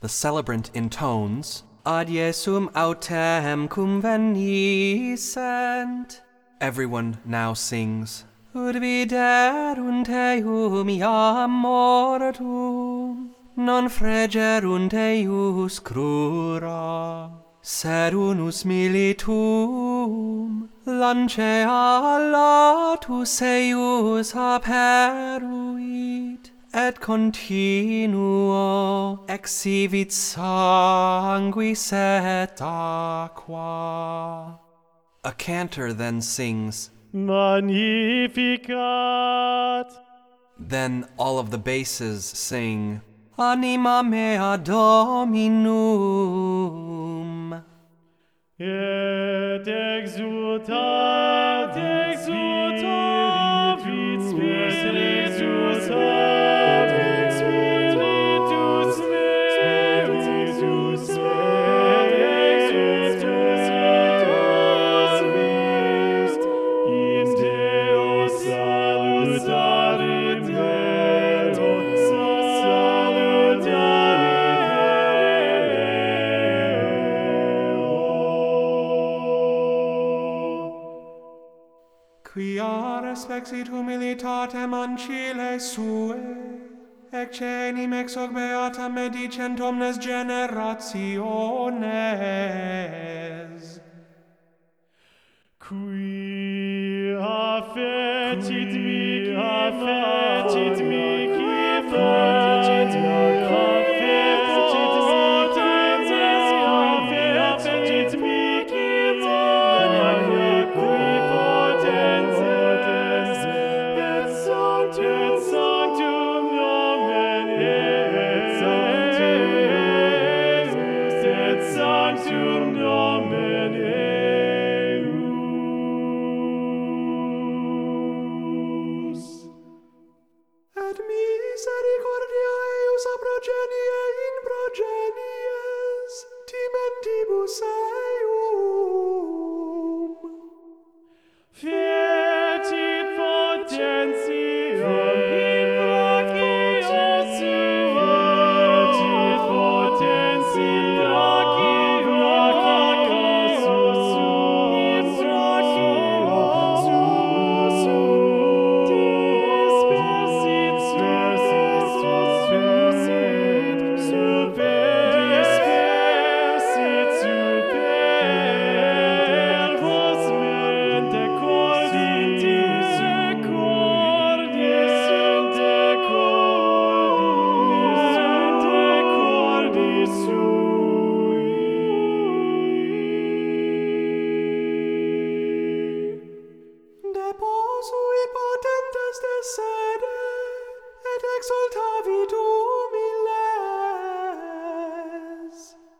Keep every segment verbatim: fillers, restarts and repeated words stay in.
The celebrant intones, Ad Jesum autem cum veniscent. Everyone now sings, Ut viderunt eum iam mortum, non fregerunt eius crura, sed unus militum lancea latus eius aperuit, et continuo exhibit sanguis et aqua. A cantor then sings, Magnificat. Then all of the basses sing, Anima mea Dominum. Et exultat, exultat, spiritus et spiritus spiritus spiritus in Deo salutare in Deo Quia respexit humilitatem ancile sue, eccenim ex hoc beata medicent omnes generationes. Quia fecit mihi, fecit mihi, fecit mihi, fecit mihi, potens, et sanctum nomen eius, et sanctum nomen eius. Et misericordia eius a progenie in progenies, timentibus eium. Fecit potentiam in brachio suo, fecit potentiam in brachio suo, in brachio suo, dispersit, dispersit, dispersit super cosmente cordis, cordis, cordis sui. Deposui potentes de sede, et exultavit humiles.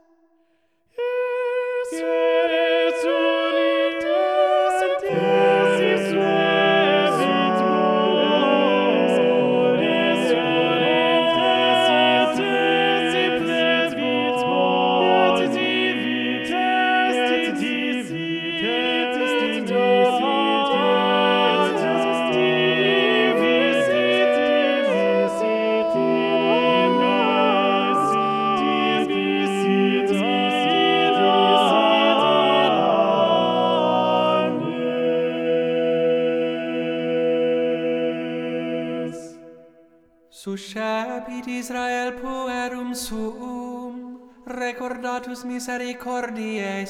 Suscepit Israel puerum suum, recordatus misericordiae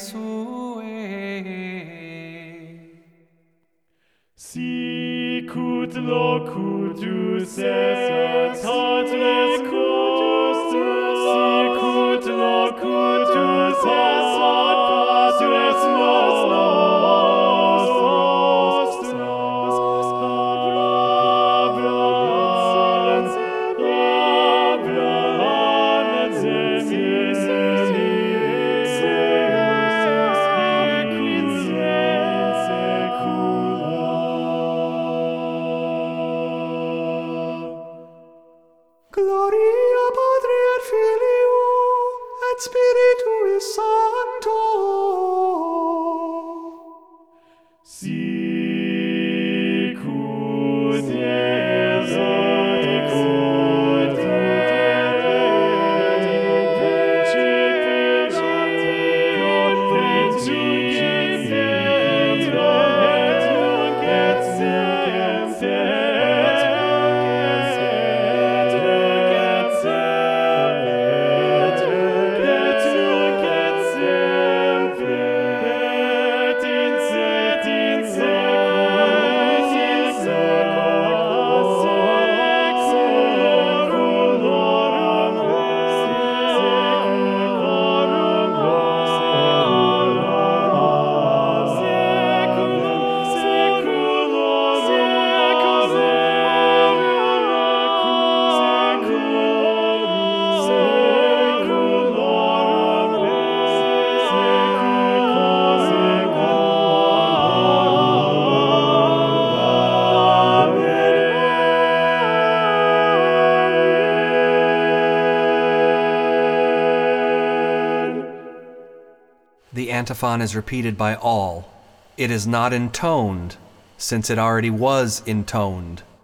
suae. Sicut locutus est ad locutus, sicut locutus est ad patres nostros, Abraham et semis, in secula. Gloria Patri et Filio et Spiritui Sancto. Sicut erat, sicut erat, the antiphon is repeated by all. It is not intoned, since it already was intoned.